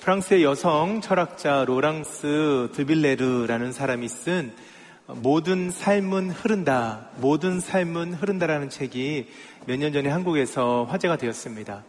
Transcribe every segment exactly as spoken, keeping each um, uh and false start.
프랑스의 여성 철학자 로랑스 드빌레르라는 사람이 쓴 모든 삶은 흐른다, 모든 삶은 흐른다라는 책이 몇 년 전에 한국에서 화제가 되었습니다.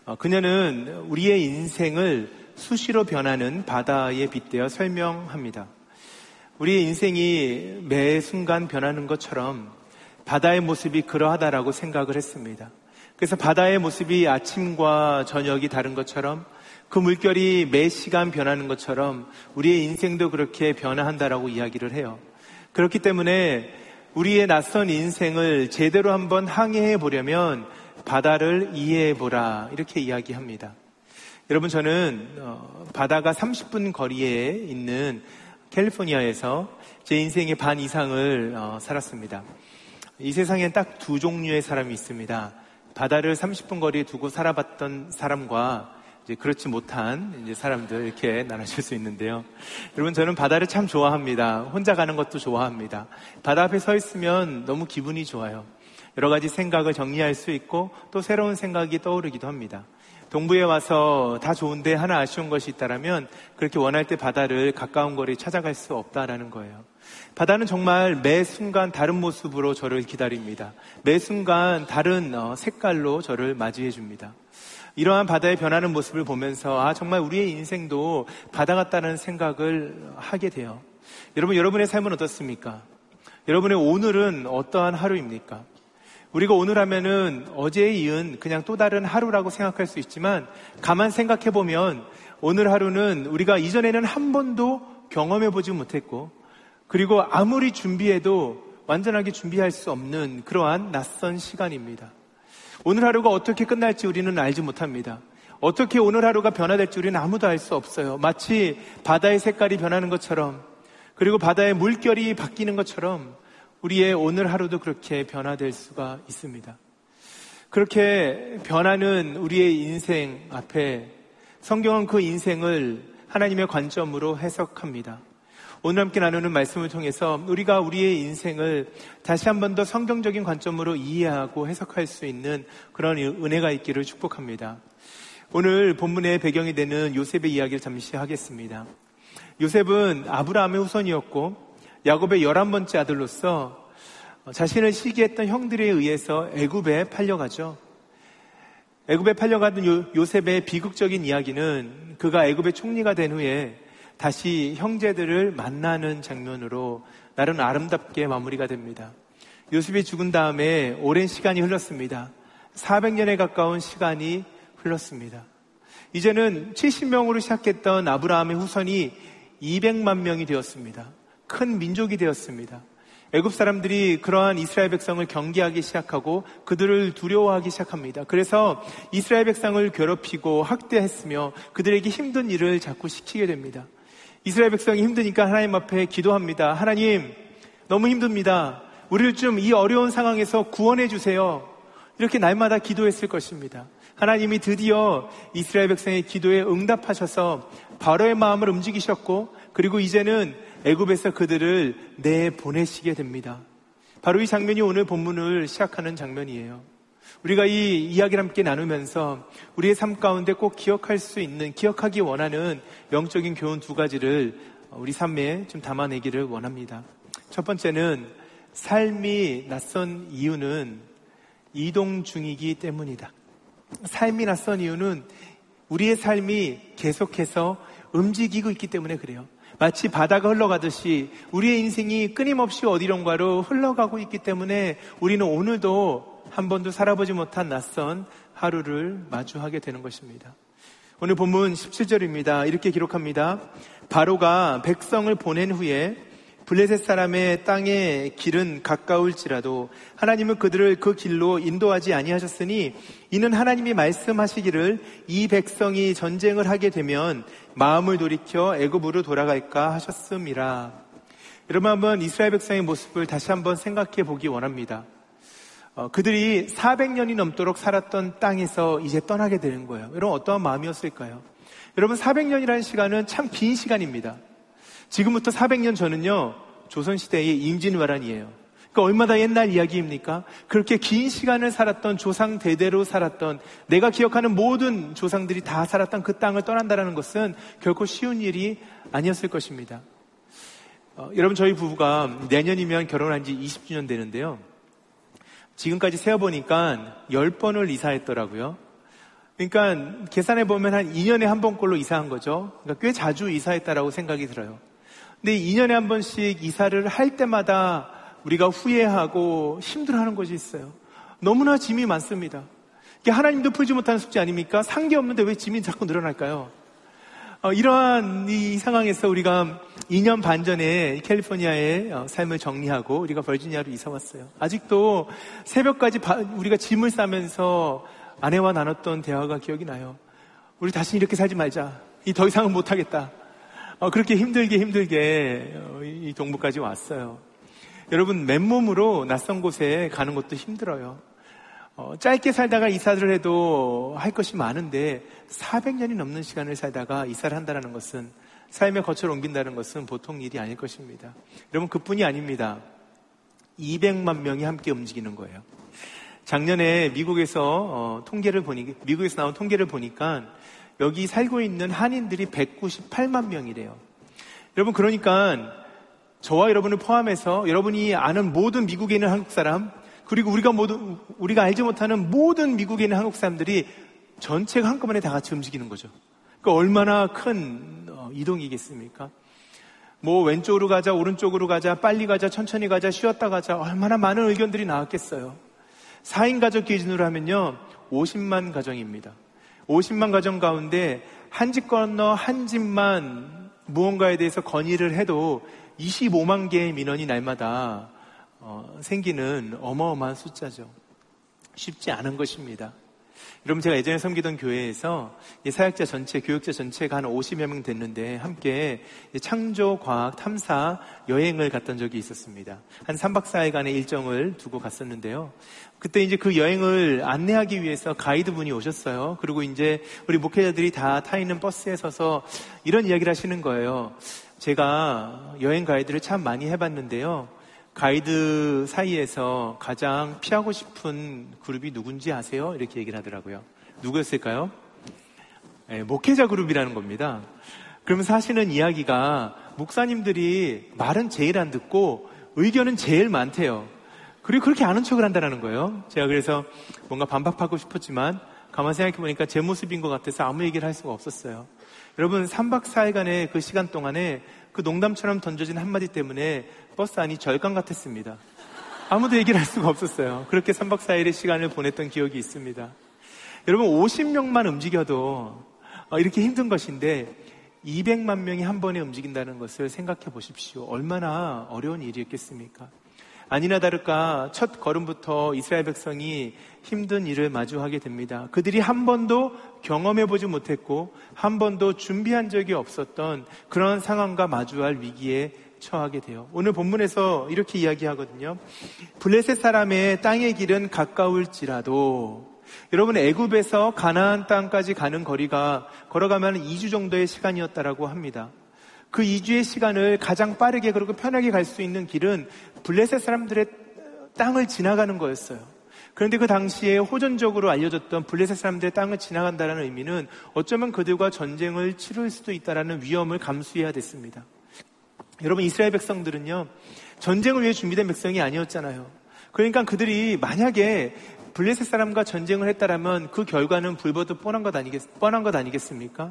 그녀는 우리의 인생을 수시로 변하는 바다에 빗대어 설명합니다. 우리의 인생이 매 순간 변하는 것처럼 바다의 모습이 그러하다라고 생각을 했습니다. 그래서 바다의 모습이 아침과 저녁이 다른 것처럼, 그 물결이 매 시간 변하는 것처럼 우리의 인생도 그렇게 변화한다라고 이야기를 해요. 그렇기 때문에 우리의 낯선 인생을 제대로 한번 항해해 보려면 바다를 이해해 보라, 이렇게 이야기합니다. 여러분, 저는 어, 바다가 삼십 분 거리에 있는 캘리포니아에서 제 인생의 반 이상을 어, 살았습니다. 이 세상엔 딱 두 종류의 사람이 있습니다. 바다를 삼십 분 거리에 두고 살아봤던 사람과 이제 그렇지 못한 이제 사람들, 이렇게 나눠질 수 있는데요. 여러분, 저는 바다를 참 좋아합니다. 혼자 가는 것도 좋아합니다. 바다 앞에 서 있으면 너무 기분이 좋아요. 여러 가지 생각을 정리할 수 있고 또 새로운 생각이 떠오르기도 합니다. 동부에 와서 다 좋은데 하나 아쉬운 것이 있다라면 그렇게 원할 때 바다를 가까운 거리에 찾아갈 수 없다라는 거예요. 바다는 정말 매 순간 다른 모습으로 저를 기다립니다. 매 순간 다른 색깔로 저를 맞이해 줍니다. 이러한 바다의 변하는 모습을 보면서 아, 정말 우리의 인생도 바다 같다는 생각을 하게 돼요. 여러분, 여러분의 삶은 어떻습니까? 여러분의 오늘은 어떠한 하루입니까? 우리가 오늘 하면은 어제에 이은 그냥 또 다른 하루라고 생각할 수 있지만, 가만 생각해 보면 오늘 하루는 우리가 이전에는 한 번도 경험해 보지 못했고, 그리고 아무리 준비해도 완전하게 준비할 수 없는 그러한 낯선 시간입니다. 오늘 하루가 어떻게 끝날지 우리는 알지 못합니다. 어떻게 오늘 하루가 변화될지 우리는 아무도 알 수 없어요. 마치 바다의 색깔이 변하는 것처럼, 그리고 바다의 물결이 바뀌는 것처럼 우리의 오늘 하루도 그렇게 변화될 수가 있습니다. 그렇게 변하는 우리의 인생 앞에 성경은 그 인생을 하나님의 관점으로 해석합니다. 오늘 함께 나누는 말씀을 통해서 우리가 우리의 인생을 다시 한 번 더 성경적인 관점으로 이해하고 해석할 수 있는 그런 은혜가 있기를 축복합니다. 오늘 본문의 배경이 되는 요셉의 이야기를 잠시 하겠습니다. 요셉은 아브라함의 후손이었고 야곱의 열한 번째 아들로서 자신을 시기했던 형들에 의해서 애굽에 팔려가죠. 애굽에 팔려가던 요, 요셉의 비극적인 이야기는 그가 애굽의 총리가 된 후에 다시 형제들을 만나는 장면으로 나름 아름답게 마무리가 됩니다. 요셉이 죽은 다음에 오랜 시간이 흘렀습니다. 사백 년에 가까운 시간이 흘렀습니다. 이제는 칠십 명으로 시작했던 아브라함의 후손이 이백만 명이 되었습니다. 큰 민족이 되었습니다. 애굽 사람들이 그러한 이스라엘 백성을 경계하기 시작하고 그들을 두려워하기 시작합니다. 그래서 이스라엘 백성을 괴롭히고 학대했으며 그들에게 힘든 일을 자꾸 시키게 됩니다. 이스라엘 백성이 힘드니까 하나님 앞에 기도합니다. 하나님, 너무 힘듭니다. 우리를 좀 이 어려운 상황에서 구원해 주세요. 이렇게 날마다 기도했을 것입니다. 하나님이 드디어 이스라엘 백성의 기도에 응답하셔서 바로의 마음을 움직이셨고, 그리고 이제는 애굽에서 그들을 내보내시게 됩니다. 바로 이 장면이 오늘 본문을 시작하는 장면이에요. 우리가 이 이야기를 함께 나누면서 우리의 삶 가운데 꼭 기억할 수 있는, 기억하기 원하는 영적인 교훈 두 가지를 우리 삶에 좀 담아내기를 원합니다. 첫 번째는 삶이 낯선 이유는 이동 중이기 때문이다. 삶이 낯선 이유는 우리의 삶이 계속해서 움직이고 있기 때문에 그래요. 마치 바다가 흘러가듯이 우리의 인생이 끊임없이 어디론가로 흘러가고 있기 때문에 우리는 오늘도 한 번도 살아보지 못한 낯선 하루를 마주하게 되는 것입니다. 오늘 본문 십칠 절입니다. 이렇게 기록합니다. 바로가 백성을 보낸 후에 블레셋 사람의 땅의 길은 가까울지라도 하나님은 그들을 그 길로 인도하지 아니하셨으니 이는 하나님이 말씀하시기를 이 백성이 전쟁을 하게 되면 마음을 돌이켜 애굽으로 돌아갈까 하셨음이라. 여러분, 한번 이스라엘 백성의 모습을 다시 한번 생각해 보기 원합니다. 어, 그들이 사백 년이 넘도록 살았던 땅에서 이제 떠나게 되는 거예요. 여러분, 어떠한 마음이었을까요? 여러분, 사백 년이라는 시간은 참 긴 시간입니다. 지금부터 사백 년 전은요, 조선시대의 임진왜란이에요. 그러니까 그 얼마나 옛날 이야기입니까? 그렇게 긴 시간을 살았던 조상 대대로 살았던 내가 기억하는 모든 조상들이 다 살았던 그 땅을 떠난다는 것은 결코 쉬운 일이 아니었을 것입니다. 어, 여러분 저희 부부가 내년이면 결혼한 지 이십 주년 되는데요. 지금까지 세어보니까 열 번을 이사했더라고요. 그러니까 계산해보면 한 이 년에 한 번꼴로 이사한 거죠. 그러니까 꽤 자주 이사했다라고 생각이 들어요. 근데 이 년에 한 번씩 이사를 할 때마다 우리가 후회하고 힘들어하는 것이 있어요. 너무나 짐이 많습니다. 이게 하나님도 풀지 못하는 숙제 아닙니까? 산 게 없는데 왜 짐이 자꾸 늘어날까요? 어, 이러한 이 상황에서 우리가 이 년 반 전에 캘리포니아의 삶을 정리하고 우리가 버지니아로 이사 왔어요. 아직도 새벽까지 바, 우리가 짐을 싸면서 아내와 나눴던 대화가 기억이 나요. 우리 다시 이렇게 살지 말자. 이 더 이상은 못하겠다. 어, 그렇게 힘들게 힘들게 어, 이 동부까지 왔어요. 여러분 맨몸으로 낯선 곳에 가는 것도 힘들어요. 어, 짧게 살다가 이사를 해도 할 것이 많은데 사백 년이 넘는 시간을 살다가 이사를 한다는 것은 삶의 거처를 옮긴다는 것은 보통 일이 아닐 것입니다. 여러분 그뿐이 아닙니다. 이백만 명이 함께 움직이는 거예요. 작년에 미국에서 어, 통계를 보니 미국에서 나온 통계를 보니까 여기 살고 있는 한인들이 백구십팔만 명이래요. 여러분 그러니까 저와 여러분을 포함해서 여러분이 아는 모든 미국에 있는 한국 사람 그리고 우리가 모두 우리가 알지 못하는 모든 미국에 있는 한국 사람들이 전체가 한꺼번에 다 같이 움직이는 거죠. 그러니까 얼마나 큰 어, 이동이겠습니까? 뭐 왼쪽으로 가자, 오른쪽으로 가자, 빨리 가자, 천천히 가자, 쉬었다 가자 얼마나 많은 의견들이 나왔겠어요. 사 인 가족 기준으로 하면요 오십만 가정입니다. 오십만 가정 가운데 한 집 건너 한 집만 무언가에 대해서 건의를 해도 이십오만 개의 민원이 날마다 어, 생기는 어마어마한 숫자죠. 쉽지 않은 것입니다. 여러분 제가 예전에 섬기던 교회에서 사역자 전체, 교육자 전체가 한 오십여 명 됐는데 함께 창조 과학 탐사 여행을 갔던 적이 있었습니다. 한 삼 박 사 일간의 일정을 두고 갔었는데요. 그때 이제 그 여행을 안내하기 위해서 가이드분이 오셨어요. 그리고 이제 우리 목회자들이 다 타 있는 버스에 서서 이런 이야기를 하시는 거예요. 제가 여행 가이드를 참 많이 해봤는데요. 가이드 사이에서 가장 피하고 싶은 그룹이 누군지 아세요? 이렇게 얘기를 하더라고요. 누구였을까요? 네, 목회자 그룹이라는 겁니다. 그러면서 하시는 이야기가 목사님들이 말은 제일 안 듣고 의견은 제일 많대요. 그리고 그렇게 아는 척을 한다는 거예요. 제가 그래서 뭔가 반박하고 싶었지만 가만 생각해보니까 제 모습인 것 같아서 아무 얘기를 할 수가 없었어요. 여러분 삼 박 사 일간의 그 시간 동안에 그 농담처럼 던져진 한마디 때문에 버스 안이 절강 같았습니다. 아무도 얘기를 할 수가 없었어요. 그렇게 삼 박 사 일의 시간을 보냈던 기억이 있습니다. 여러분 오십 명만 움직여도 이렇게 힘든 것인데 이백만 명이 한 번에 움직인다는 것을 생각해 보십시오. 얼마나 어려운 일이었겠습니까? 아니나 다를까 첫 걸음부터 이스라엘 백성이 힘든 일을 마주하게 됩니다. 그들이 한 번도 경험해보지 못했고 한 번도 준비한 적이 없었던 그런 상황과 마주할 위기에 처하게 돼요. 오늘 본문에서 이렇게 이야기하거든요. 블레셋 사람의 땅의 길은 가까울지라도 여러분 애굽에서 가나안 땅까지 가는 거리가 걸어가면 이 주 정도의 시간이었다라고 합니다. 그 이 주의 시간을 가장 빠르게 그리고 편하게 갈 수 있는 길은 블레셋 사람들의 땅을 지나가는 거였어요. 그런데 그 당시에 호전적으로 알려졌던 블레셋 사람들의 땅을 지나간다는 의미는 어쩌면 그들과 전쟁을 치를 수도 있다는 위험을 감수해야 됐습니다. 여러분 이스라엘 백성들은요 전쟁을 위해 준비된 백성이 아니었잖아요. 그러니까 그들이 만약에 블레셋 사람과 전쟁을 했다라면 그 결과는 불보듯 뻔한 것 아니겠, 뻔한 것 아니겠습니까?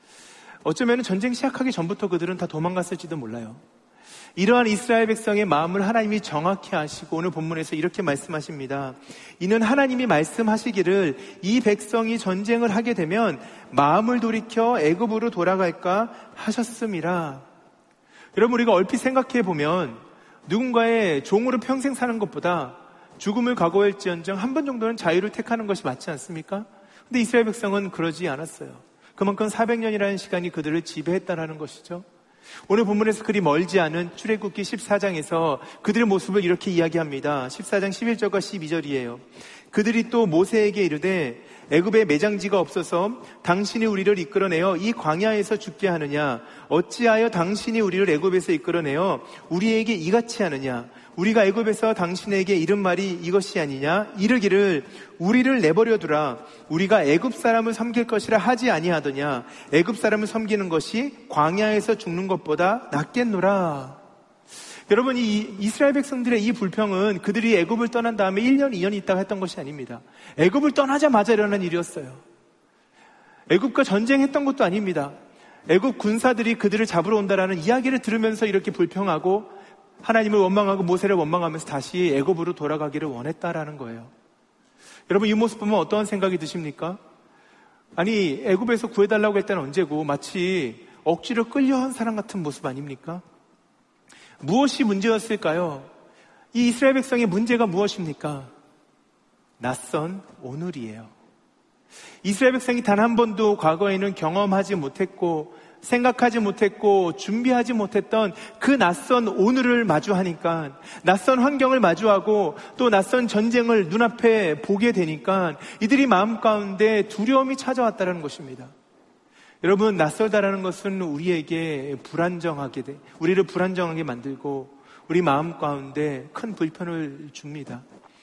어쩌면 전쟁 시작하기 전부터 그들은 다 도망갔을지도 몰라요. 이러한 이스라엘 백성의 마음을 하나님이 정확히 아시고 오늘 본문에서 이렇게 말씀하십니다. 이는 하나님이 말씀하시기를 이 백성이 전쟁을 하게 되면 마음을 돌이켜 애굽으로 돌아갈까 하셨음이라. 여러분 우리가 얼핏 생각해 보면 누군가의 종으로 평생 사는 것보다 죽음을 각오할지언정 한 번 정도는 자유를 택하는 것이 맞지 않습니까? 근데 이스라엘 백성은 그러지 않았어요. 그만큼 사백 년이라는 시간이 그들을 지배했다는 것이죠. 오늘 본문에서 그리 멀지 않은 출애굽기 십사 장에서 그들의 모습을 이렇게 이야기합니다. 십사 장 십일 절과 십이 절이에요. 그들이 또 모세에게 이르되 애굽에 매장지가 없어서 당신이 우리를 이끌어내어 이 광야에서 죽게 하느냐? 어찌하여 당신이 우리를 애굽에서 이끌어내어 우리에게 이같이 하느냐? 우리가 애굽에서 당신에게 이른 말이 이것이 아니냐? 이르기를 우리를 내버려 두라. 우리가 애굽 사람을 섬길 것이라 하지 아니하더냐? 애굽 사람을 섬기는 것이 광야에서 죽는 것보다 낫겠노라. 여러분, 이 이스라엘 백성들의 이 불평은 그들이 애굽을 떠난 다음에 일 년, 이 년 있다가 했던 것이 아닙니다. 애굽을 떠나자마자 일어난 일이었어요. 애굽과 전쟁했던 것도 아닙니다. 애굽 군사들이 그들을 잡으러 온다라는 이야기를 들으면서 이렇게 불평하고 하나님을 원망하고 모세를 원망하면서 다시 애굽으로 돌아가기를 원했다라는 거예요. 여러분, 이 모습 보면 어떠한 생각이 드십니까? 아니, 애굽에서 구해달라고 할 때는 언제고 마치 억지로 끌려온 사람 같은 모습 아닙니까? 무엇이 문제였을까요? 이 이스라엘 백성의 문제가 무엇입니까? 낯선 오늘이에요. 이스라엘 백성이 단 한 번도 과거에는 경험하지 못했고 생각하지 못했고 준비하지 못했던 그 낯선 오늘을 마주하니까, 낯선 환경을 마주하고 또 낯선 전쟁을 눈앞에 보게 되니까 이들이 마음 가운데 두려움이 찾아왔다는 것입니다. 여러분, 낯설다라는 것은 우리에게 불안정하게 돼, 우리를 불안정하게 만들고 우리 마음 가운데 큰 불편을 줍니다.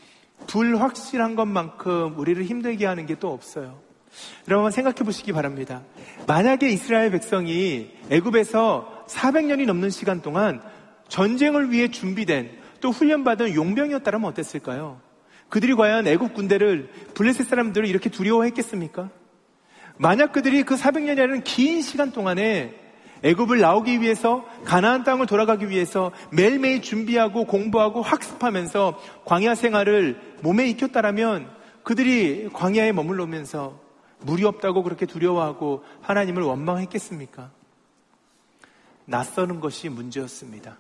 불확실한 것만큼 우리를 힘들게 하는 게 또 없어요. 여러분, 생각해 보시기 바랍니다. 만약에 이스라엘 백성이 애굽에서 사백 년이 넘는 시간 동안 전쟁을 위해 준비된 또 훈련받은 용병이었다면 어땠을까요? 그들이 과연 애굽 군대를, 블레셋 사람들을 이렇게 두려워했겠습니까? 만약 그들이 그 사백 년이라는 긴 시간 동안에 애굽을 나오기 위해서, 가나안 땅을 돌아가기 위해서 매일매일 준비하고 공부하고 학습하면서 광야 생활을 몸에 익혔다라면 그들이 광야에 머물러면서 물이 없다고 그렇게 두려워하고 하나님을 원망했겠습니까? 낯서는 것이 문제였습니다.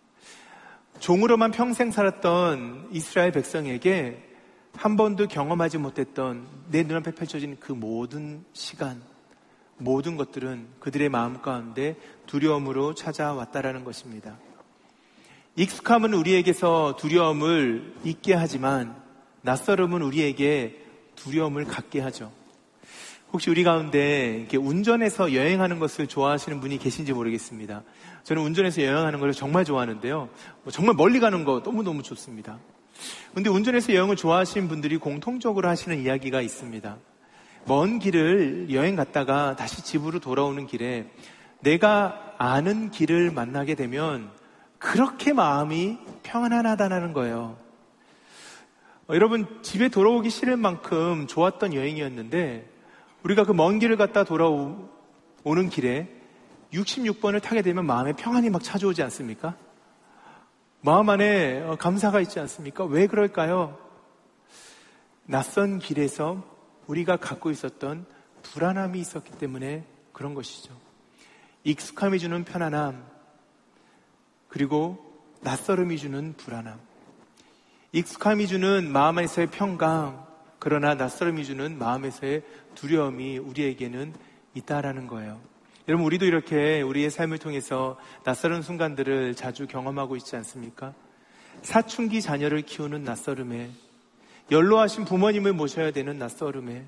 종으로만 평생 살았던 이스라엘 백성에게 한 번도 경험하지 못했던 내 눈앞에 펼쳐진 그 모든 시간, 모든 것들은 그들의 마음 가운데 두려움으로 찾아왔다라는 것입니다. 익숙함은 우리에게서 두려움을 잊게 하지만 낯설음은 우리에게 두려움을 갖게 하죠. 혹시 우리 가운데 이렇게 운전해서 여행하는 것을 좋아하시는 분이 계신지 모르겠습니다. 저는 운전해서 여행하는 걸 정말 좋아하는데요. 정말 멀리 가는 거 너무너무 좋습니다. 그런데 운전해서 여행을 좋아하시는 분들이 공통적으로 하시는 이야기가 있습니다. 먼 길을 여행 갔다가 다시 집으로 돌아오는 길에 내가 아는 길을 만나게 되면 그렇게 마음이 평안하다는 거예요. 어, 여러분, 집에 돌아오기 싫을 만큼 좋았던 여행이었는데 우리가 그 먼 길을 갔다 돌아오는 길에 육십육 번을 타게 되면 마음에 평안이 막 찾아오지 않습니까? 마음 안에 감사가 있지 않습니까? 왜 그럴까요? 낯선 길에서 우리가 갖고 있었던 불안함이 있었기 때문에 그런 것이죠. 익숙함이 주는 편안함, 그리고 낯설음이 주는 불안함. 익숙함이 주는 마음 안에서의 평강, 그러나 낯설음이 주는 마음에서의 두려움이 우리에게는 있다라는 거예요. 여러분, 우리도 이렇게 우리의 삶을 통해서 낯설은 순간들을 자주 경험하고 있지 않습니까? 사춘기 자녀를 키우는 낯설음에, 연로하신 부모님을 모셔야 되는 낯설음에,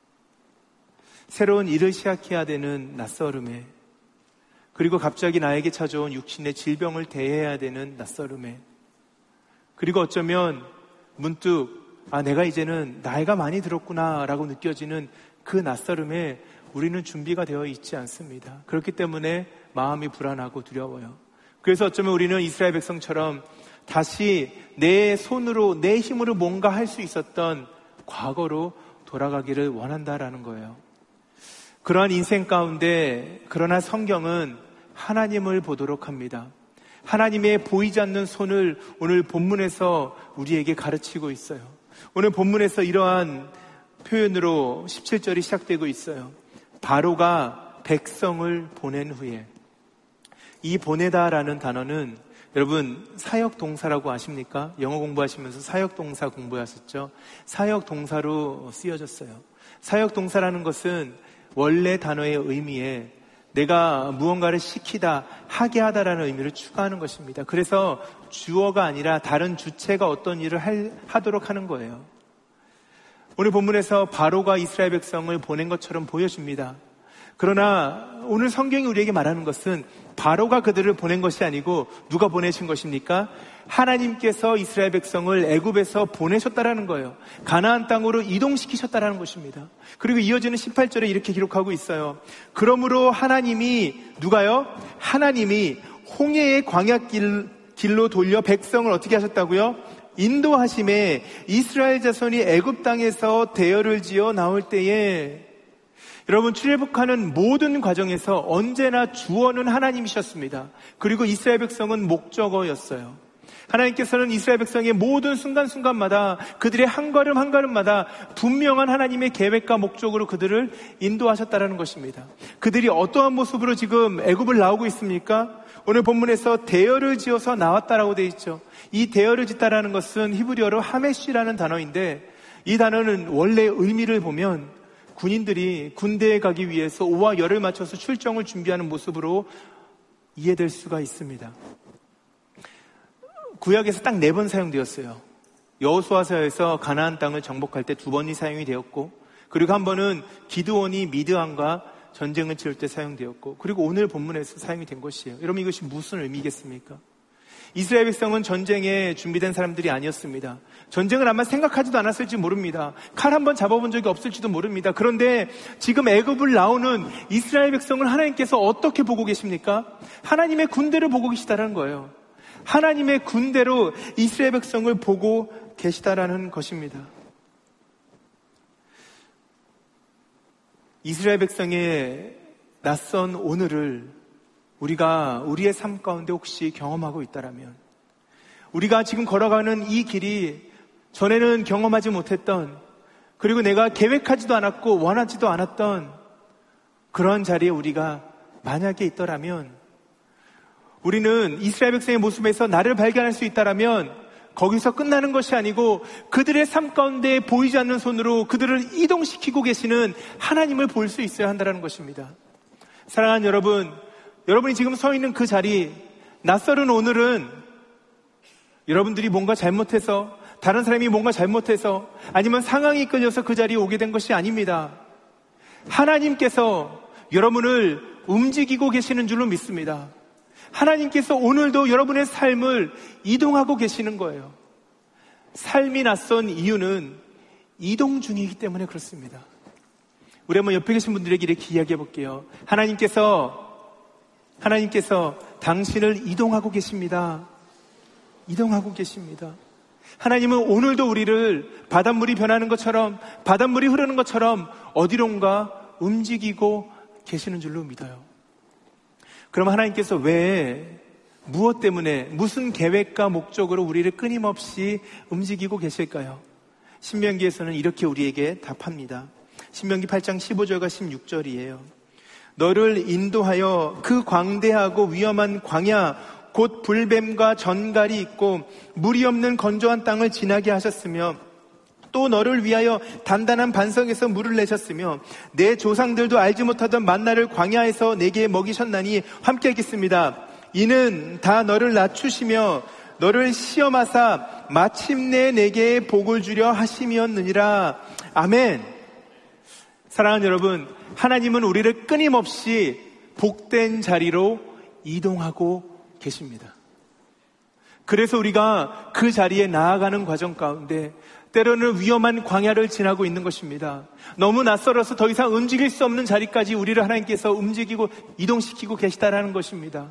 새로운 일을 시작해야 되는 낯설음에, 그리고 갑자기 나에게 찾아온 육신의 질병을 대해야 되는 낯설음에, 그리고 어쩌면 문득 아, 내가 이제는 나이가 많이 들었구나 라고 느껴지는 그 낯설음에 우리는 준비가 되어 있지 않습니다. 그렇기 때문에 마음이 불안하고 두려워요. 그래서 어쩌면 우리는 이스라엘 백성처럼 다시 내 손으로, 내 힘으로 뭔가 할 수 있었던 과거로 돌아가기를 원한다라는 거예요. 그러한 인생 가운데, 그러나 성경은 하나님을 보도록 합니다. 하나님의 보이지 않는 손을 오늘 본문에서 우리에게 가르치고 있어요. 오늘 본문에서 이러한 표현으로 십칠 절이 시작되고 있어요. 바로가 백성을 보낸 후에. 이 보내다라는 단어는 여러분 사역 동사라고 아십니까? 영어 공부하시면서 사역 동사 공부하셨죠? 사역 동사로 쓰여졌어요. 사역 동사라는 것은 원래 단어의 의미에 내가 무언가를 시키다, 하게 하다라는 의미를 추가하는 것입니다. 그래서 주어가 아니라 다른 주체가 어떤 일을 할, 하도록 하는 거예요. 오늘 본문에서 바로가 이스라엘 백성을 보낸 것처럼 보여집니다. 그러나 오늘 성경이 우리에게 말하는 것은 바로가 그들을 보낸 것이 아니고 누가 보내신 것입니까? 하나님께서 이스라엘 백성을 애굽에서 보내셨다라는 거예요. 가나안 땅으로 이동시키셨다라는 것입니다. 그리고 이어지는 십팔 절에 이렇게 기록하고 있어요. 그러므로 하나님이 누가요? 하나님이 홍해의 광야길, 길로 돌려 백성을 어떻게 하셨다고요? 인도하심에 이스라엘 자손이 애굽 땅에서 대열을 지어 나올 때에, 여러분, 출애굽하는 모든 과정에서 언제나 주어는 하나님이셨습니다. 그리고 이스라엘 백성은 목적어였어요. 하나님께서는 이스라엘 백성의 모든 순간순간마다 그들의 한 걸음 한 걸음마다 분명한 하나님의 계획과 목적으로 그들을 인도하셨다는 것입니다. 그들이 어떠한 모습으로 지금 애굽을 나오고 있습니까? 오늘 본문에서 대열을 지어서 나왔다라고 되어 있죠. 이 대열을 짓다라는 것은 히브리어로 하메시라는 단어인데, 이 단어는 원래 의미를 보면 군인들이 군대에 가기 위해서 오와 열을 맞춰서 출정을 준비하는 모습으로 이해될 수가 있습니다. 구약에서 딱 네 번 사용되었어요. 여호수아서에서 가나안 땅을 정복할 때 두 번이 사용이 되었고, 그리고 한 번은 기드온이 미드안과 전쟁을 치를 때 사용되었고, 그리고 오늘 본문에서 사용이 된 것이에요. 여러분, 이것이 무슨 의미겠습니까? 이스라엘 백성은 전쟁에 준비된 사람들이 아니었습니다. 전쟁을 아마 생각하지도 않았을지 모릅니다. 칼 한 번 잡아본 적이 없을지도 모릅니다. 그런데 지금 애굽을 나오는 이스라엘 백성을 하나님께서 어떻게 보고 계십니까? 하나님의 군대를 보고 계시다는 거예요. 하나님의 군대로 이스라엘 백성을 보고 계시다라는 것입니다. 이스라엘 백성의 낯선 오늘을 우리가 우리의 삶 가운데 혹시 경험하고 있다라면, 우리가 지금 걸어가는 이 길이 전에는 경험하지 못했던, 그리고 내가 계획하지도 않았고 원하지도 않았던 그런 자리에 우리가 만약에 있더라면, 우리는 이스라엘 백성의 모습에서 나를 발견할 수 있다라면 거기서 끝나는 것이 아니고 그들의 삶 가운데 보이지 않는 손으로 그들을 이동시키고 계시는 하나님을 볼 수 있어야 한다는 것입니다. 사랑하는 여러분, 여러분이 지금 서 있는 그 자리, 낯설은 오늘은 여러분들이 뭔가 잘못해서, 다른 사람이 뭔가 잘못해서, 아니면 상황이 이끌려서 그 자리에 오게 된 것이 아닙니다. 하나님께서 여러분을 움직이고 계시는 줄로 믿습니다. 하나님께서 오늘도 여러분의 삶을 이동하고 계시는 거예요. 삶이 낯선 이유는 이동 중이기 때문에 그렇습니다. 우리 한번 옆에 계신 분들에게 이렇게 이야기해 볼게요. 하나님께서 하나님께서 당신을 이동하고 계십니다. 이동하고 계십니다. 하나님은 오늘도 우리를 바닷물이 변하는 것처럼, 바닷물이 흐르는 것처럼 어디론가 움직이고 계시는 줄로 믿어요. 그럼 하나님께서 왜, 무엇 때문에, 무슨 계획과 목적으로 우리를 끊임없이 움직이고 계실까요? 신명기에서는 이렇게 우리에게 답합니다. 신명기 팔 장 십오 절과 십육 절이에요. 너를 인도하여 그 광대하고 위험한 광야, 곧 불뱀과 전갈이 있고 물이 없는 건조한 땅을 지나게 하셨으며, 또 너를 위하여 단단한 반석에서 물을 내셨으며 내 조상들도 알지 못하던 만나를 광야에서 내게 먹이셨나니 함께 하겠습니다. 이는 다 너를 낮추시며 너를 시험하사 마침내 내게 복을 주려 하심이었느니라. 아멘. 사랑하는 여러분, 하나님은 우리를 끊임없이 복된 자리로 이동하고 계십니다. 그래서 우리가 그 자리에 나아가는 과정 가운데 때로는 위험한 광야를 지나고 있는 것입니다. 너무 낯설어서 더 이상 움직일 수 없는 자리까지 우리를 하나님께서 움직이고 이동시키고 계시다라는 것입니다.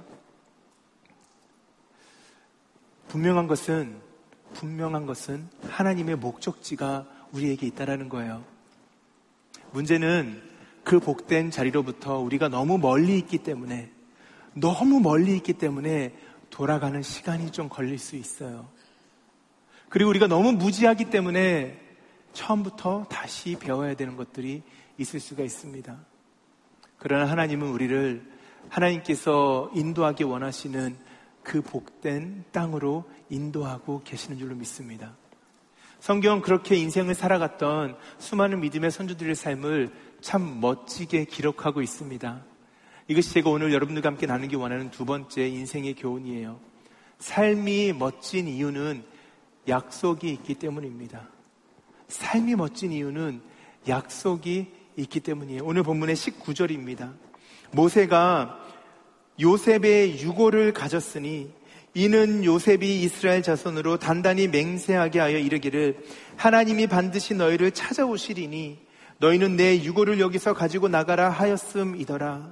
분명한 것은 분명한 것은 하나님의 목적지가 우리에게 있다라는 거예요. 문제는 그 복된 자리로부터 우리가 너무 멀리 있기 때문에, 너무 멀리 있기 때문에 돌아가는 시간이 좀 걸릴 수 있어요. 그리고 우리가 너무 무지하기 때문에 처음부터 다시 배워야 되는 것들이 있을 수가 있습니다. 그러나 하나님은 우리를 하나님께서 인도하기 원하시는 그 복된 땅으로 인도하고 계시는 줄로 믿습니다. 성경은 그렇게 인생을 살아갔던 수많은 믿음의 선조들의 삶을 참 멋지게 기록하고 있습니다. 이것이 제가 오늘 여러분들과 함께 나누기 원하는 두 번째 인생의 교훈이에요. 삶이 멋진 이유는 약속이 있기 때문입니다. 삶이 멋진 이유는 약속이 있기 때문이에요. 오늘 본문의 십구 절입니다. 모세가 요셉의 유고를 가졌으니 이는 요셉이 이스라엘 자손으로 단단히 맹세하게 하여 이르기를 하나님이 반드시 너희를 찾아오시리니 너희는 내 유고를 여기서 가지고 나가라 하였음이더라.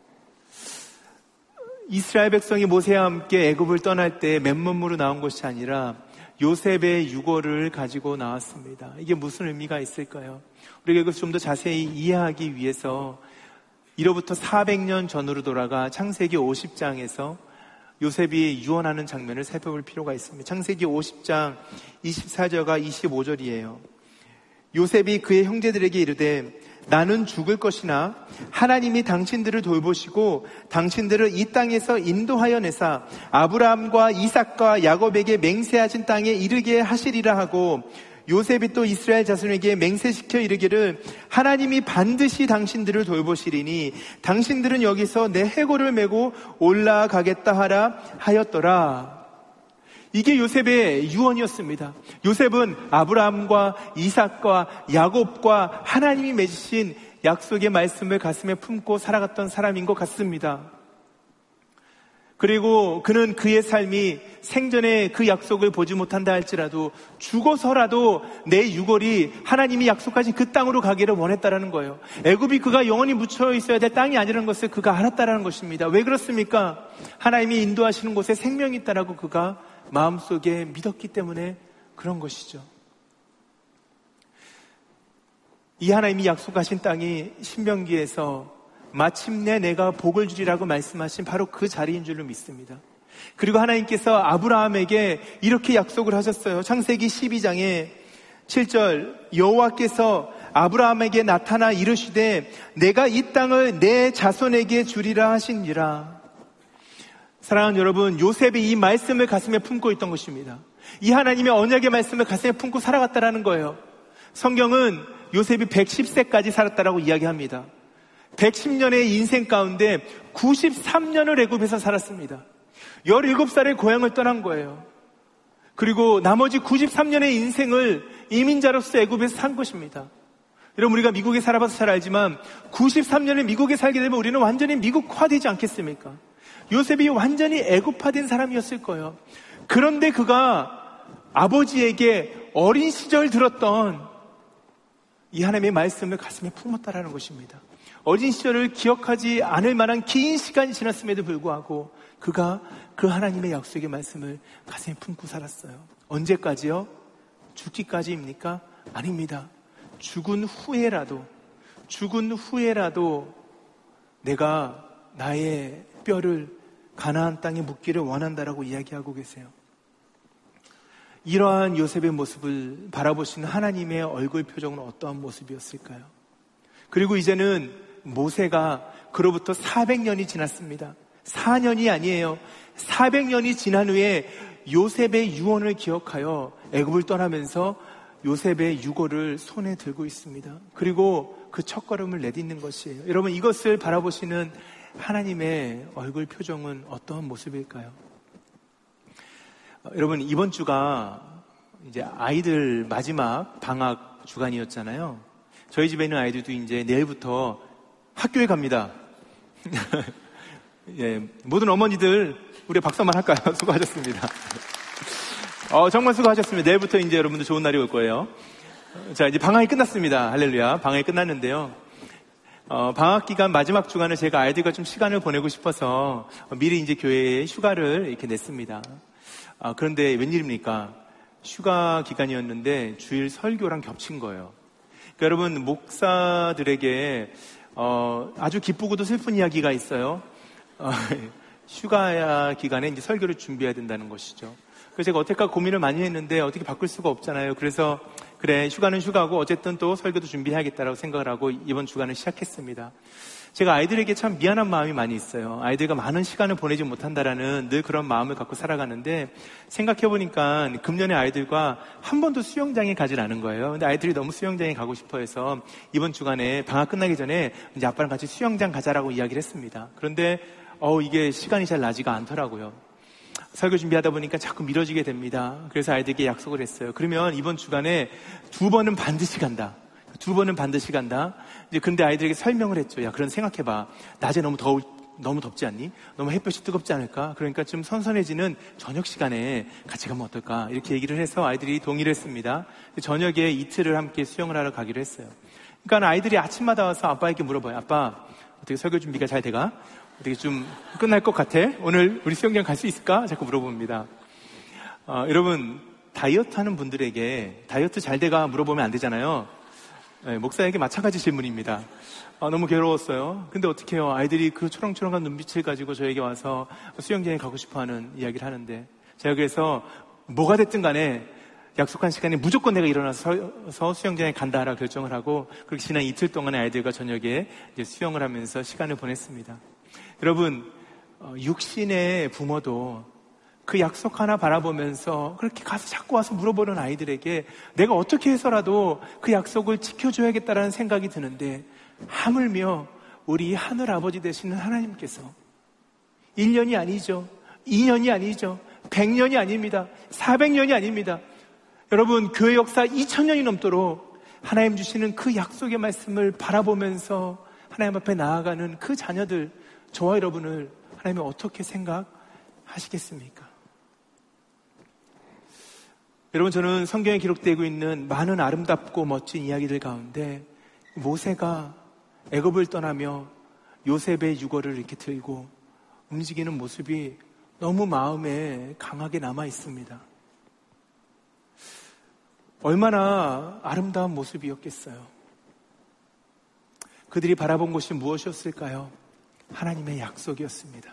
이스라엘 백성이 모세와 함께 애굽을 떠날 때 맨몸으로 나온 것이 아니라 요셉의 유고를 가지고 나왔습니다. 이게 무슨 의미가 있을까요? 우리가 이것을 좀 더 자세히 이해하기 위해서 이로부터 사백 년 전으로 돌아가 창세기 오십 장에서 요셉이 유언하는 장면을 살펴볼 필요가 있습니다. 창세기 오십 장 이십사 절과 이십오 절이에요. 요셉이 그의 형제들에게 이르되 나는 죽을 것이나 하나님이 당신들을 돌보시고 당신들을 이 땅에서 인도하여 내사 아브라함과 이삭과 야곱에게 맹세하신 땅에 이르게 하시리라 하고 요셉이 또 이스라엘 자손에게 맹세시켜 이르기를 하나님이 반드시 당신들을 돌보시리니 당신들은 여기서 내 해골을 메고 올라가겠다 하라 하였더라. 이게 요셉의 유언이었습니다. 요셉은 아브라함과 이삭과 야곱과 하나님이 맺으신 약속의 말씀을 가슴에 품고 살아갔던 사람인 것 같습니다. 그리고 그는 그의 삶이 생전에 그 약속을 보지 못한다 할지라도 죽어서라도 내 유골이 하나님이 약속하신 그 땅으로 가기를 원했다라는 거예요. 애굽이 그가 영원히 묻혀 있어야 될 땅이 아니라는 것을 그가 알았다라는 것입니다. 왜 그렇습니까? 하나님이 인도하시는 곳에 생명이 있다라고 그가 마음속에 믿었기 때문에 그런 것이죠. 이 하나님이 약속하신 땅이 신명기에서 마침내 내가 복을 주리라고 말씀하신 바로 그 자리인 줄로 믿습니다. 그리고 하나님께서 아브라함에게 이렇게 약속을 하셨어요. 창세기 십이 장에 칠 절 여호와께서 아브라함에게 나타나 이르시되 내가 이 땅을 내 자손에게 주리라 하시니라. 사랑하는 여러분, 요셉이 이 말씀을 가슴에 품고 있던 것입니다. 이 하나님의 언약의 말씀을 가슴에 품고 살아갔다라는 거예요. 성경은 요셉이 백십 세까지 살았다라고 이야기합니다. 백십 년의 인생 가운데 구십삼 년을 애굽에서 살았습니다. 열일곱 살에 고향을 떠난 거예요. 그리고 나머지 구십삼 년의 인생을 이민자로서 애굽에서 산 것입니다. 여러분, 우리가 미국에 살아봐서 잘 알지만 구십삼 년에 미국에 살게 되면 우리는 완전히 미국화되지 않겠습니까? 요셉이 완전히 애굽화된 사람이었을 거예요. 그런데 그가 아버지에게 어린 시절 들었던 이 하나님의 말씀을 가슴에 품었다라는 것입니다. 어린 시절을 기억하지 않을 만한 긴 시간이 지났음에도 불구하고 그가 그 하나님의 약속의 말씀을 가슴에 품고 살았어요. 언제까지요? 죽기까지입니까? 아닙니다. 죽은 후에라도 죽은 후에라도 내가 나의 뼈를 가나안 땅에 묻기를 원한다라고 이야기하고 계세요. 이러한 요셉의 모습을 바라보시는 하나님의 얼굴 표정은 어떠한 모습이었을까요? 그리고 이제는 모세가 그로부터 사백 년이 지났습니다. 사 년이 아니에요. 사백 년이 지난 후에 요셉의 유언을 기억하여 애굽을 떠나면서 요셉의 유고를 손에 들고 있습니다. 그리고 그 첫걸음을 내딛는 것이에요. 여러분, 이것을 바라보시는 하나님의 얼굴 표정은 어떠한 모습일까요? 어, 여러분, 이번 주가 이제 아이들 마지막 방학 주간이었잖아요. 저희 집에 있는 아이들도 이제 내일부터 학교에 갑니다. 예, 모든 어머니들 우리 박수 한번 할까요? 수고하셨습니다. 어, 정말 수고하셨습니다. 내일부터 이제 여러분들 좋은 날이 올 거예요. 자, 이제 방학이 끝났습니다. 할렐루야. 방학이 끝났는데요. 어, 방학 기간 마지막 주간을 제가 아이들과 좀 시간을 보내고 싶어서 미리 이제 교회에 휴가를 이렇게 냈습니다. 아, 그런데 웬일입니까? 휴가 기간이었는데 주일 설교랑 겹친 거예요. 그러니까 여러분, 목사들에게 어, 아주 기쁘고도 슬픈 이야기가 있어요. 어, 휴가 기간에 이제 설교를 준비해야 된다는 것이죠. 그래서 제가 어떻게 고민을 많이 했는데 어떻게 바꿀 수가 없잖아요. 그래서 그래, 휴가는 휴가고 어쨌든 또 설교도 준비해야겠다라고 생각을 하고 이번 주간을 시작했습니다. 제가 아이들에게 참 미안한 마음이 많이 있어요. 아이들과 많은 시간을 보내지 못한다라는 늘 그런 마음을 갖고 살아가는데, 생각해보니까 금년에 아이들과 한 번도 수영장에 가질 않은 거예요. 근데 아이들이 너무 수영장에 가고 싶어 해서 이번 주간에 방학 끝나기 전에 이제 아빠랑 같이 수영장 가자라고 이야기를 했습니다. 그런데 어 이게 시간이 잘 나지가 않더라고요. 설교 준비하다 보니까 자꾸 미뤄지게 됩니다. 그래서 아이들에게 약속을 했어요. 그러면 이번 주간에 두 번은 반드시 간다. 두 번은 반드시 간다. 이제 근데 아이들에게 설명을 했죠. 야, 그런 생각해봐. 낮에 너무 더울, 너무 덥지 않니? 너무 햇볕이 뜨겁지 않을까? 그러니까 좀 선선해지는 저녁 시간에 같이 가면 어떨까? 이렇게 얘기를 해서 아이들이 동의를 했습니다. 저녁에 이틀을 함께 수영을 하러 가기로 했어요. 그러니까 아이들이 아침마다 와서 아빠에게 물어봐요. 아빠, 어떻게 설교 준비가 잘 돼가? 어떻게 좀 끝날 것 같아? 오늘 우리 수영장 갈 수 있을까? 자꾸 물어봅니다. 어, 여러분, 다이어트 하는 분들에게 다이어트 잘 돼가 물어보면 안 되잖아요. 네, 목사에게 마찬가지 질문입니다. 아, 너무 괴로웠어요. 근데 어떻게 해요? 아이들이 그 초롱초롱한 눈빛을 가지고 저에게 와서 수영장에 가고 싶어 하는 이야기를 하는데, 제가 그래서 뭐가 됐든 간에 약속한 시간에 무조건 내가 일어나서 수영장에 간다라 결정을 하고, 그렇게 지난 이틀 동안에 아이들과 저녁에 이제 수영을 하면서 시간을 보냈습니다. 여러분, 육신의 부모도 그 약속 하나 바라보면서 그렇게 가서 자꾸 와서 물어보는 아이들에게 내가 어떻게 해서라도 그 약속을 지켜줘야겠다라는 생각이 드는데, 하물며 우리 하늘 아버지 되시는 하나님께서 일 년이 아니죠, 이 년이 아니죠, 백 년이 아닙니다, 사백 년이 아닙니다. 여러분, 교회 역사 이천 년이 넘도록 하나님 주시는 그 약속의 말씀을 바라보면서 하나님 앞에 나아가는 그 자녀들, 저와 여러분을 하나님이 어떻게 생각하시겠습니까? 여러분, 저는 성경에 기록되고 있는 많은 아름답고 멋진 이야기들 가운데 모세가 애굽을 떠나며 요셉의 유골을 이렇게 들고 움직이는 모습이 너무 마음에 강하게 남아 있습니다. 얼마나 아름다운 모습이었겠어요. 그들이 바라본 것이 무엇이었을까요? 하나님의 약속이었습니다.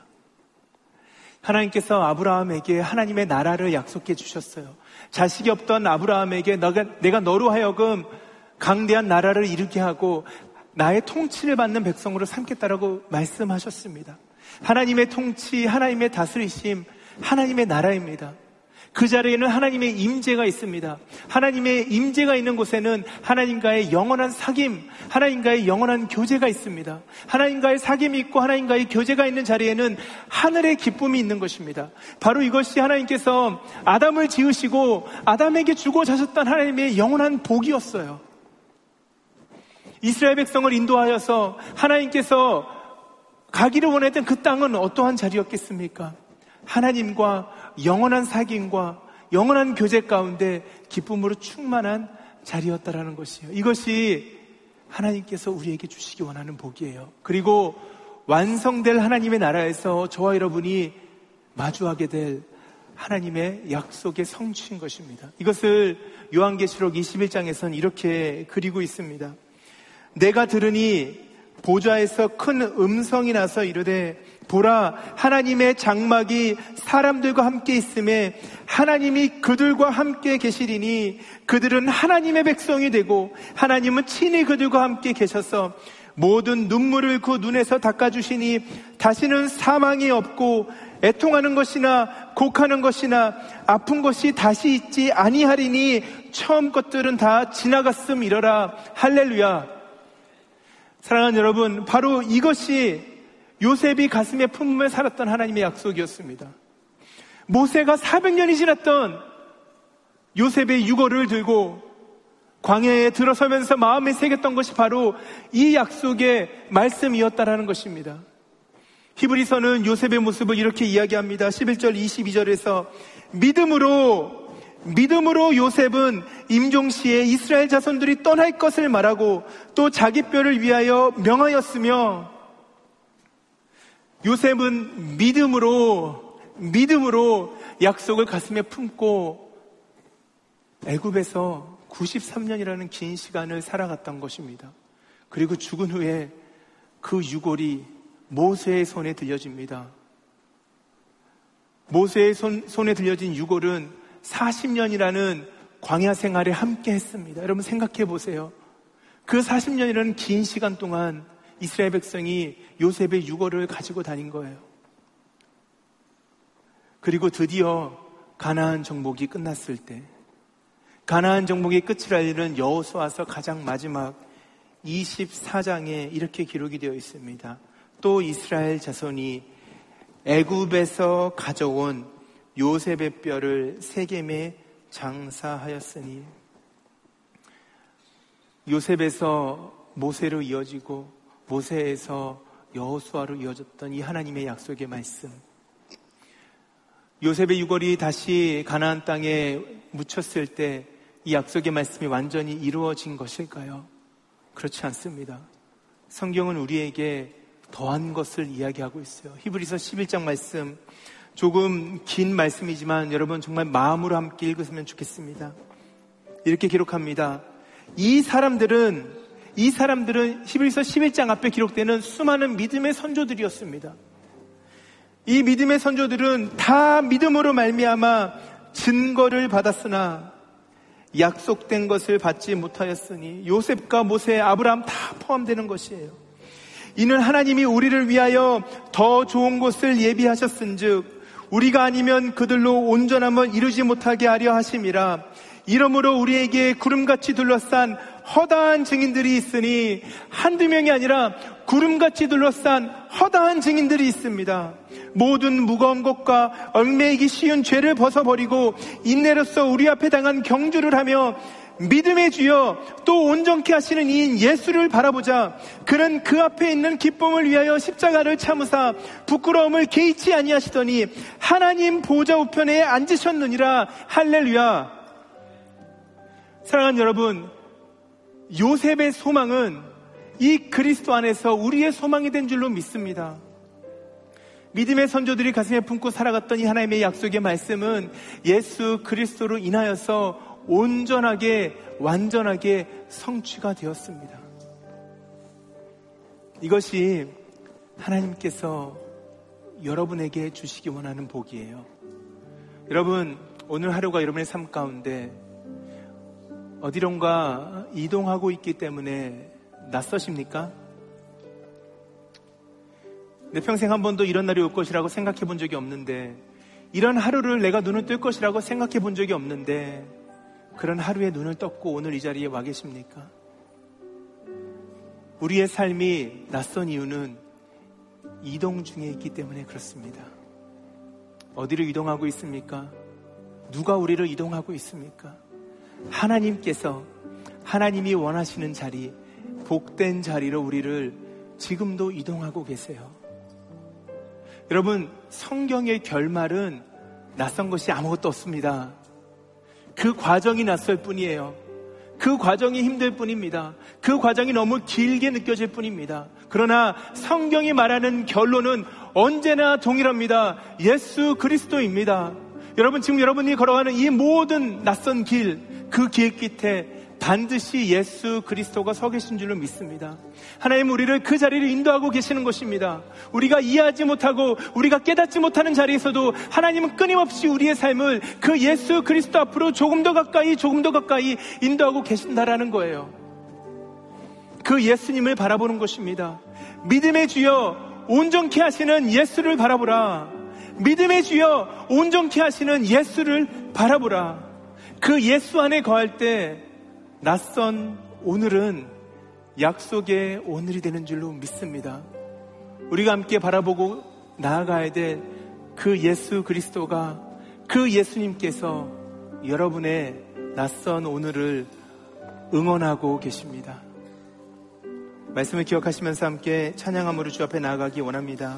하나님께서 아브라함에게 하나님의 나라를 약속해 주셨어요. 자식이 없던 아브라함에게 너가, 내가 너로 하여금 강대한 나라를 이루게 하고 나의 통치를 받는 백성으로 삼겠다라고 말씀하셨습니다. 하나님의 통치, 하나님의 다스리심, 하나님의 나라입니다. 그 자리에는 하나님의 임재가 있습니다. 하나님의 임재가 있는 곳에는 하나님과의 영원한 사귐, 하나님과의 영원한 교제가 있습니다. 하나님과의 사귐이 있고 하나님과의 교제가 있는 자리에는 하늘의 기쁨이 있는 것입니다. 바로 이것이 하나님께서 아담을 지으시고 아담에게 주고자 하셨던 하나님의 영원한 복이었어요. 이스라엘 백성을 인도하여서 하나님께서 가기를 원했던 그 땅은 어떠한 자리였겠습니까? 하나님과 영원한 사귐과 영원한 교제 가운데 기쁨으로 충만한 자리였다라는 것이에요. 이것이 하나님께서 우리에게 주시기 원하는 복이에요. 그리고 완성될 하나님의 나라에서 저와 여러분이 마주하게 될 하나님의 약속의 성취인 것입니다. 이것을 요한계시록 이십일 장에서는 이렇게 그리고 있습니다. 내가 들으니 보좌에서 큰 음성이 나서 이르되 보라, 하나님의 장막이 사람들과 함께 있음에 하나님이 그들과 함께 계시리니 그들은 하나님의 백성이 되고 하나님은 친히 그들과 함께 계셔서 모든 눈물을 그 눈에서 닦아주시니 다시는 사망이 없고 애통하는 것이나 곡하는 것이나 아픈 것이 다시 있지 아니하리니 처음 것들은 다 지나갔음이러라. 할렐루야. 사랑하는 여러분, 바로 이것이 요셉이 가슴에 품으며 살았던 하나님의 약속이었습니다. 모세가 사백 년이 지났던 요셉의 유골을 들고 광야에 들어서면서 마음에 새겼던 것이 바로 이 약속의 말씀이었다라는 것입니다. 히브리서는 요셉의 모습을 이렇게 이야기합니다. 십일 절 이십이 절에서 믿음으로 믿음으로 요셉은 임종시에 이스라엘 자손들이 떠날 것을 말하고 또 자기 뼈를 위하여 명하였으며, 요셉은 믿음으로 믿음으로 약속을 가슴에 품고 애굽에서 구십삼 년이라는 긴 시간을 살아갔던 것입니다. 그리고 죽은 후에 그 유골이 모세의 손에 들려집니다. 모세의 손, 손에 들려진 유골은 사십 년이라는 광야 생활에 함께 했습니다. 여러분 생각해 보세요. 그 사십 년이라는 긴 시간 동안 이스라엘 백성이 요셉의 유골을 가지고 다닌 거예요. 그리고 드디어 가나안 정복이 끝났을 때, 가나안 정복의 끝을 알리는 여호수아서 가장 마지막 이십사 장에 이렇게 기록이 되어 있습니다. 또 이스라엘 자손이 애굽에서 가져온 요셉의 뼈를 세겜에 장사하였으니. 요셉에서 모세로 이어지고 모세에서 여호수아로 이어졌던 이 하나님의 약속의 말씀. 요셉의 유골이 다시 가나안 땅에 묻혔을 때 이 약속의 말씀이 완전히 이루어진 것일까요? 그렇지 않습니다. 성경은 우리에게 더한 것을 이야기하고 있어요. 히브리서 십일 장 말씀, 조금 긴 말씀이지만 여러분 정말 마음으로 함께 읽으시면 좋겠습니다. 이렇게 기록합니다. 이 사람들은 이 사람들은 히브리서 십일 장 앞에 기록되는 수많은 믿음의 선조들이었습니다. 이 믿음의 선조들은 다 믿음으로 말미암아 증거를 받았으나 약속된 것을 받지 못하였으니, 요셉과 모세, 아브라함 다 포함되는 것이에요. 이는 하나님이 우리를 위하여 더 좋은 곳을 예비하셨은즉 우리가 아니면 그들로 온전함을 이루지 못하게 하려 하심이라. 이러므로 우리에게 구름같이 둘러싼 허다한 증인들이 있으니, 한두 명이 아니라 구름같이 둘러싼 허다한 증인들이 있습니다. 모든 무거운 것과 얽매이기 쉬운 죄를 벗어버리고 인내로써 우리 앞에 당한 경주를 하며 믿음의 주여 또 온전케 하시는 이인 예수를 바라보자. 그는 그 앞에 있는 기쁨을 위하여 십자가를 참으사 부끄러움을 개의치 아니하시더니 하나님 보좌 우편에 앉으셨느니라. 할렐루야. 사랑하는 여러분, 요셉의 소망은 이 그리스도 안에서 우리의 소망이 된 줄로 믿습니다. 믿음의 선조들이 가슴에 품고 살아갔던 이 하나님의 약속의 말씀은 예수 그리스도로 인하여서 온전하게 완전하게 성취가 되었습니다. 이것이 하나님께서 여러분에게 주시기 원하는 복이에요. 여러분, 오늘 하루가 여러분의 삶 가운데 어디론가 이동하고 있기 때문에 낯서십니까? 내 평생 한 번도 이런 날이 올 것이라고 생각해 본 적이 없는데, 이런 하루를 내가 눈을 뜰 것이라고 생각해 본 적이 없는데 그런 하루에 눈을 떴고 오늘 이 자리에 와 계십니까? 우리의 삶이 낯선 이유는 이동 중에 있기 때문에 그렇습니다. 어디로 이동하고 있습니까? 누가 우리를 이동하고 있습니까? 하나님께서, 하나님이 원하시는 자리, 복된 자리로 우리를 지금도 이동하고 계세요. 여러분, 성경의 결말은 낯선 것이 아무것도 없습니다. 그 과정이 낯설 뿐이에요. 그 과정이 힘들 뿐입니다. 그 과정이 너무 길게 느껴질 뿐입니다. 그러나 성경이 말하는 결론은 언제나 동일합니다. 예수 그리스도입니다. 여러분, 지금 여러분이 걸어가는 이 모든 낯선 길, 그 길 끝에 반드시 예수 그리스도가 서 계신 줄로 믿습니다. 하나님 우리를 그 자리를 인도하고 계시는 것입니다. 우리가 이해하지 못하고 우리가 깨닫지 못하는 자리에서도 하나님은 끊임없이 우리의 삶을 그 예수 그리스도 앞으로 조금 더 가까이 조금 더 가까이 인도하고 계신다라는 거예요. 그 예수님을 바라보는 것입니다. 믿음의 주여 온전케 하시는 예수를 바라보라. 믿음의 주여 온전케 하시는 예수를 바라보라. 그 예수 안에 거할 때 낯선 오늘은 약속의 오늘이 되는 줄로 믿습니다. 우리가 함께 바라보고 나아가야 될 그 예수 그리스도가, 그 예수님께서 여러분의 낯선 오늘을 응원하고 계십니다. 말씀을 기억하시면서 함께 찬양함으로 주 앞에 나아가기 원합니다.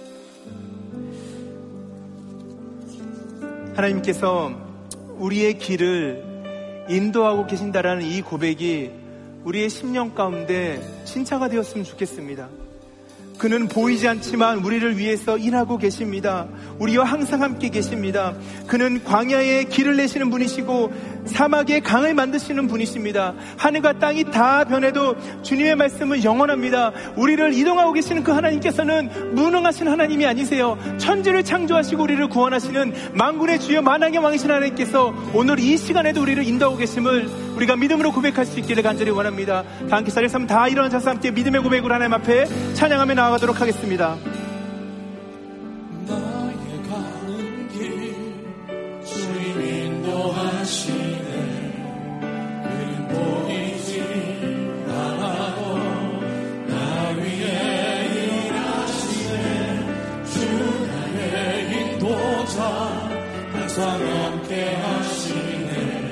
하나님께서 우리의 길을 인도하고 계신다라는 이 고백이 우리의 심령 가운데 진짜가 되었으면 좋겠습니다. 그는 보이지 않지만 우리를 위해서 일하고 계십니다. 우리와 항상 함께 계십니다. 그는 광야에 길을 내시는 분이시고 사막에 강을 만드시는 분이십니다. 하늘과 땅이 다 변해도 주님의 말씀은 영원합니다. 우리를 이동하고 계시는 그 하나님께서는 무능하신 하나님이 아니세요. 천지를 창조하시고 우리를 구원하시는 만군의 주여 만왕의 왕이신 하나님께서 오늘 이 시간에도 우리를 인도하고 계심을 우리가 믿음으로 고백할 수 있기를 간절히 원합니다. 다 함께 자리에서 한번 다 일어나셔서 함께 믿음의 고백으로 하나님 앞에 찬양하며 나아가도록 하겠습니다. 나의 가는 길 주님 인도하시네. 그는 보이지 않아도 나 위에 일하시네. 주 나의 인도자 항상 함께 하시네.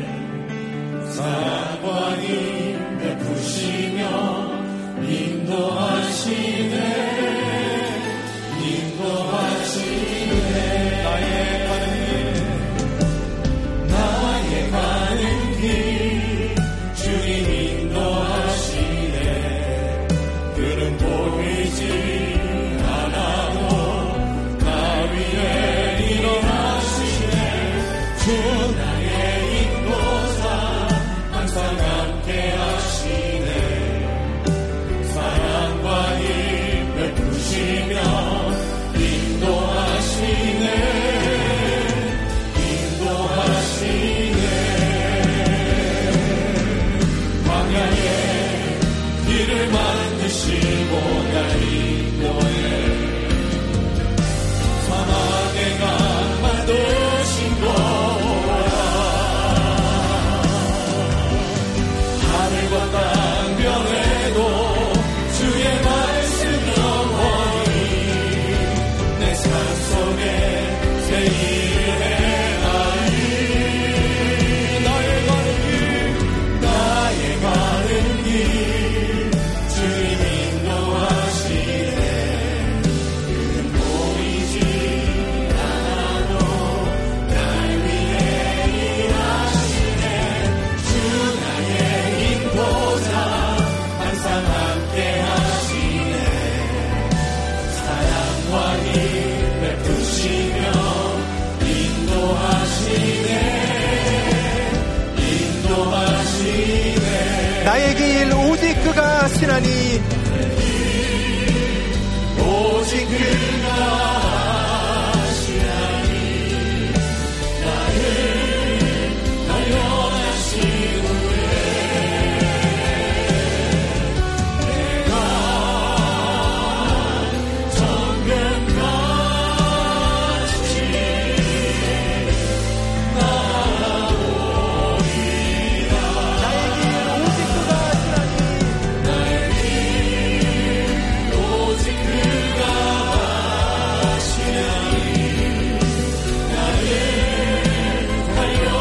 사랑과 힘 베푸시며 인도하시네. 인도하시네. 나의 가는 길 나의 가는 길 주님 인도하시네. 그는 보이지 않아도 나 위에 일어나시네. 주 나의 인도자 항상 함께 하시네. 사랑과 힘 베푸시며 인도하시네. 인도하시네. 광야에 길을 만드시고 날 인도해. 사막에 강 만드신 거야. 하늘과 땅 변해도 주의 말씀 영원히 내 삶 속에 새 일을 행하리. 나의 가는 길 나의 가는 길 주님 인도하시네. 그는 보이지 않아도 날 위해 일하시네. 주 나의 인도자 항상 함께 하시네. 사랑과 힘 베푸시며 인도하시네. 인도하시네. 나의 길 오직 그가 하시나니 오직 그가 하시나니 나를 단련하신 후에 내가 정금같이 나오리라. 나의 길 오직 그가 하시나니 나의 길 오직 그가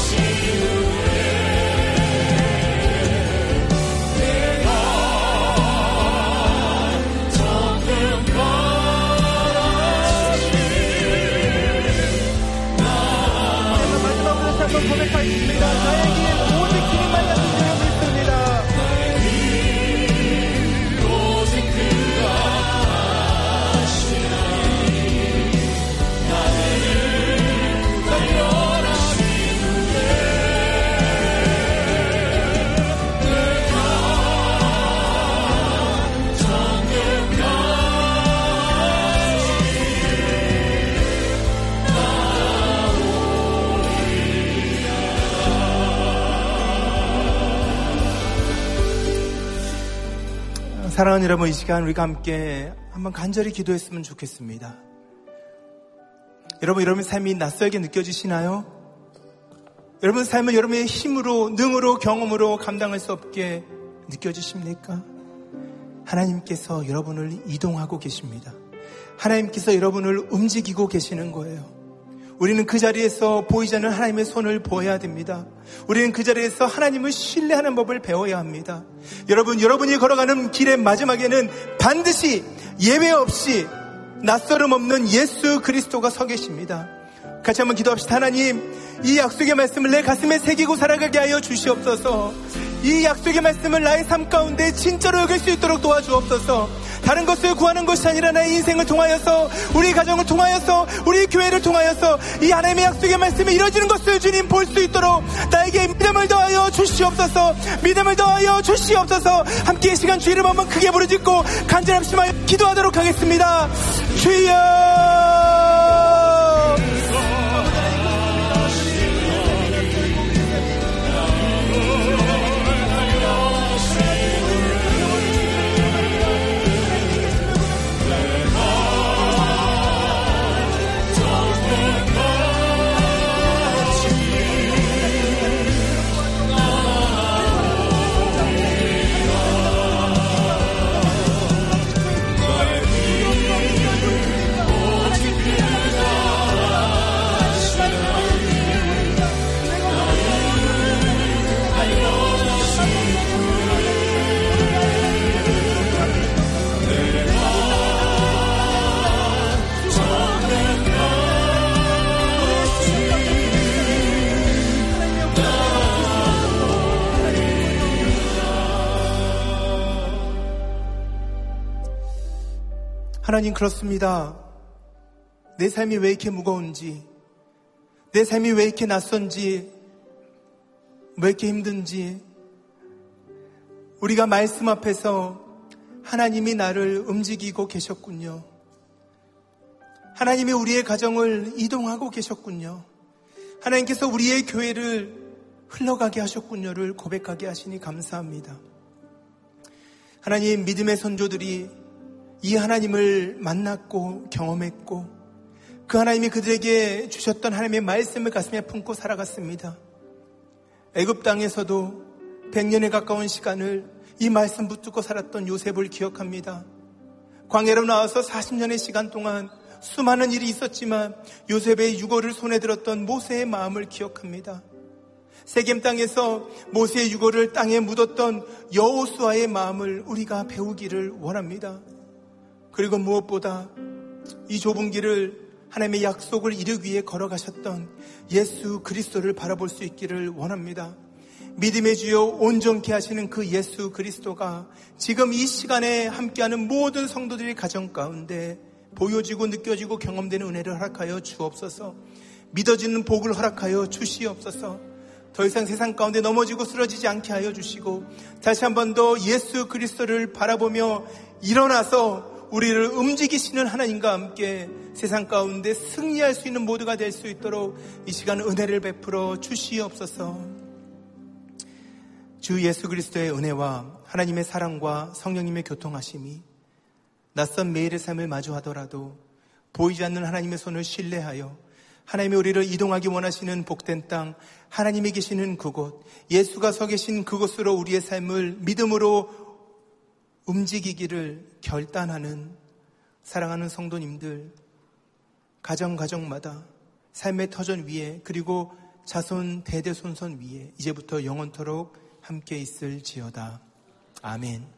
마지막으로 한번 고백하겠습니다. 나의 길 오직 주님만 믿습니다. 오직 그가 하시나니 나를 단련하신 후에 내가 정금같이 사랑하는 여러분, 이 시간 우리가 함께 한번 간절히 기도했으면 좋겠습니다. 여러분, 여러분의 삶이 낯설게 느껴지시나요? 여러분 삶은 여러분의 힘으로, 능으로, 경험으로 감당할 수 없게 느껴지십니까? 하나님께서 여러분을 이동하고 계십니다. 하나님께서 여러분을 움직이고 계시는 거예요. 우리는 그 자리에서 보이지 않는 하나님의 손을 보아야 됩니다. 우리는 그 자리에서 하나님을 신뢰하는 법을 배워야 합니다. 여러분, 여러분이 걸어가는 길의 마지막에는 반드시 예외 없이 낯설음 없는 예수 그리스도가 서 계십니다. 같이 한번 기도합시다. 하나님, 이 약속의 말씀을 내 가슴에 새기고 살아가게 하여 주시옵소서. 이 약속의 말씀을 나의 삶 가운데 진짜로 여길 수 있도록 도와주옵소서. 다른 것을 구하는 것이 아니라 나의 인생을 통하여서, 우리 가정을 통하여서, 우리 교회를 통하여서 이 하나님의 약속의 말씀이 이루어지는 것을 주님 볼 수 있도록 나에게 믿음을 더하여 주시옵소서. 믿음을 더하여 주시옵소서. 함께 이 시간 주의 이름 한번 크게 부르짖고 간절함심하여 기도하도록 하겠습니다. 주여, 하나님, 그렇습니다. 내 삶이 왜 이렇게 무거운지, 내 삶이 왜 이렇게 낯선지, 왜 이렇게 힘든지, 우리가 말씀 앞에서 하나님이 나를 움직이고 계셨군요. 하나님이 우리의 가정을 이동하고 계셨군요. 하나님께서 우리의 교회를 흘러가게 하셨군요를 고백하게 하시니 감사합니다. 하나님, 믿음의 선조들이 이 하나님을 만났고 경험했고 그 하나님이 그들에게 주셨던 하나님의 말씀을 가슴에 품고 살아갔습니다. 애굽 땅에서도 백 년에 가까운 시간을 이 말씀 붙들고 살았던 요셉을 기억합니다. 광야로 나와서 사십 년의 시간 동안 수많은 일이 있었지만 요셉의 유골을 손에 들었던 모세의 마음을 기억합니다. 세겜 땅에서 모세의 유골을 땅에 묻었던 여호수아의 마음을 우리가 배우기를 원합니다. 그리고 무엇보다 이 좁은 길을 하나님의 약속을 이루기 위해 걸어가셨던 예수 그리스도를 바라볼 수 있기를 원합니다. 믿음의 주요 온전케 하시는 그 예수 그리스도가 지금 이 시간에 함께하는 모든 성도들의 가정 가운데 보여지고 느껴지고 경험되는 은혜를 허락하여 주옵소서. 믿어지는 복을 허락하여 주시옵소서. 더 이상 세상 가운데 넘어지고 쓰러지지 않게 하여 주시고 다시 한 번 더 예수 그리스도를 바라보며 일어나서 우리를 움직이시는 하나님과 함께 세상 가운데 승리할 수 있는 모두가 될 수 있도록 이 시간 은혜를 베풀어 주시옵소서. 주 예수 그리스도의 은혜와 하나님의 사랑과 성령님의 교통하심이 낯선 매일의 삶을 마주하더라도 보이지 않는 하나님의 손을 신뢰하여 하나님이 우리를 이동하기 원하시는 복된 땅, 하나님이 계시는 그곳, 예수가 서 계신 그곳으로 우리의 삶을 믿음으로 움직이기를 결단하는 사랑하는 성도님들, 가정 가정마다 삶의 터전 위에 그리고 자손 대대손손 위에 이제부터 영원토록 함께 있을지어다. 아멘.